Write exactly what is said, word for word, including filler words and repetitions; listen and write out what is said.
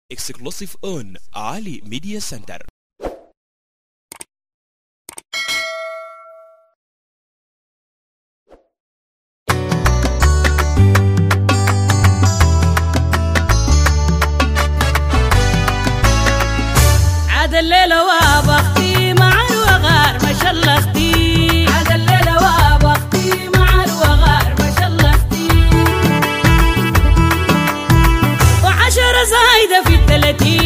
Exclusive on Ali Media Center. عاد الليلة وابختي مع الوغار ما شاء الله اختي. عاد الليلة وابختي مع الوغار ما شاء الله اختي. وعشرة زايدة في الثلاثين